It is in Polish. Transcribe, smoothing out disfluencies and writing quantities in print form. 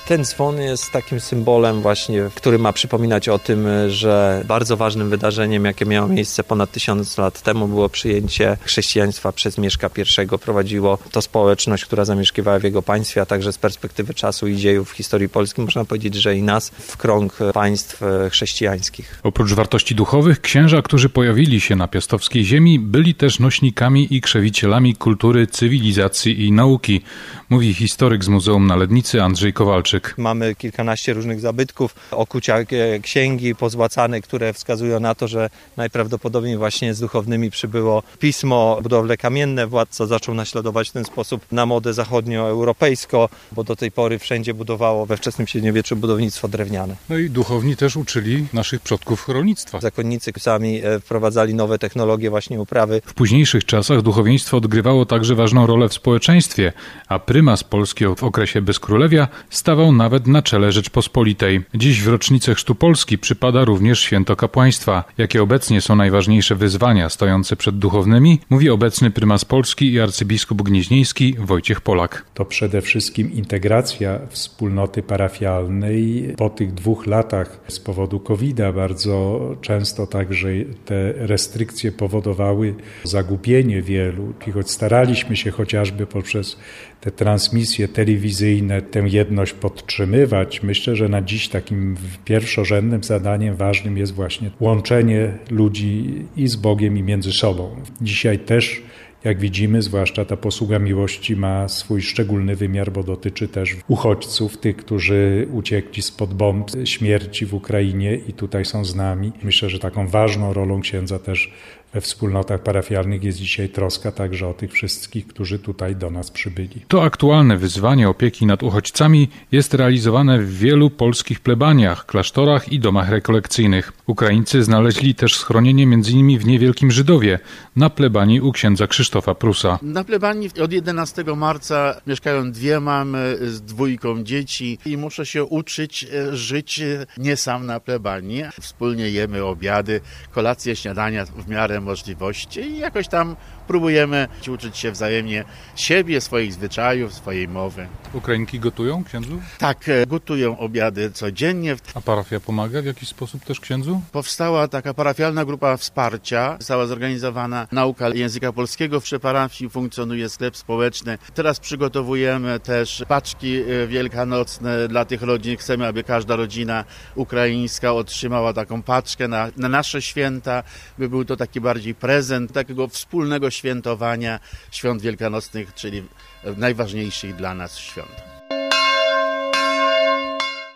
Ten dzwon jest takim symbolem właśnie, który ma przypominać o tym, że bardzo ważnym wydarzeniem, jakie miało miejsce ponad 1000 lat temu, było przyjęcie chrześcijaństwa przez Mieszka I. Prowadziło to społeczność, która zamieszkiwała w jego państwie, a także z perspektywy czasu i dziejów w historii Polski można powiedzieć, że i nas w krąg państw chrześcijańskich. Oprócz wartości duchowych, księża, którzy pojawili się na piastowskiej ziemi, byli też nośnikami i krzewicielami kultury, cywilizacji i nauki, mówi historyk z Muzeum na Lednicy Andrzej Kowalczyk. Mamy kilkanaście różnych zabytków, okucia księgi pozłacane, które wskazują na to, że najprawdopodobniej właśnie z duchownymi przybyło pismo, budowle kamienne. Władca zaczął naśladować w ten sposób na modę zachodnioeuropejską, bo do tej pory wszędzie budowało we wczesnym średniowieczu budownictwo drewniane. No i duchowni też uczyli naszych przodków rolnictwa. Zakonnicy sami wprowadzali nowe technologie właśnie uprawy. W późniejszych czasach duchowieństwo odgrywało także ważną rolę w społeczeństwie, a prymas polski w okresie bezkrólewia stawał nawet na czele Rzeczpospolitej. Dziś w rocznicę chrztu Polski przypada również święto kapłaństwa. Jakie obecnie są najważniejsze wyzwania stojące przed duchownymi, mówi obecny prymas Polski i arcybiskup gnieźnieński Wojciech Polak. To przede wszystkim integracja wspólnoty parafialnej. Po tych 2 latach z powodu COVID-a bardzo często także te restrykcje powodowały zagubienie wielu. I choć staraliśmy się chociażby poprzez te transmisje telewizyjne tę jedność podtrzymywać, myślę, że na dziś takim pierwszorzędnym zadaniem ważnym jest właśnie łączenie ludzi i z Bogiem, i między sobą. Dzisiaj też, jak widzimy, zwłaszcza ta posługa miłości ma swój szczególny wymiar, bo dotyczy też uchodźców, tych, którzy uciekli spod bomb śmierci w Ukrainie i tutaj są z nami. Myślę, że taką ważną rolą księdza też we wspólnotach parafialnych jest dzisiaj troska także o tych wszystkich, którzy tutaj do nas przybyli. To aktualne wyzwanie opieki nad uchodźcami jest realizowane w wielu polskich plebaniach, klasztorach i domach rekolekcyjnych. Ukraińcy znaleźli też schronienie m.in. w Niewielkim Żydowie, na plebanii u księdza Krzysztofa Prusa. Na plebanii od 11 marca mieszkają 2 mamy z 2 dzieci i muszę się uczyć żyć nie sam na plebanii. Wspólnie jemy obiady, kolacje, śniadania w miarę możliwości i jakoś tam próbujemy uczyć się wzajemnie siebie, swoich zwyczajów, swojej mowy. Ukrainki gotują księdzu? Tak, gotują obiady codziennie. A parafia pomaga w jakiś sposób też księdzu? Powstała taka parafialna grupa wsparcia, została zorganizowana nauka języka polskiego przy parafii, funkcjonuje sklep społeczny. Teraz przygotowujemy też paczki wielkanocne dla tych rodzin. Chcemy, aby każda rodzina ukraińska otrzymała taką paczkę na nasze święta, by był to taki bardziej prezent takiego wspólnego świętowania świąt wielkanocnych, czyli najważniejszych dla nas świąt.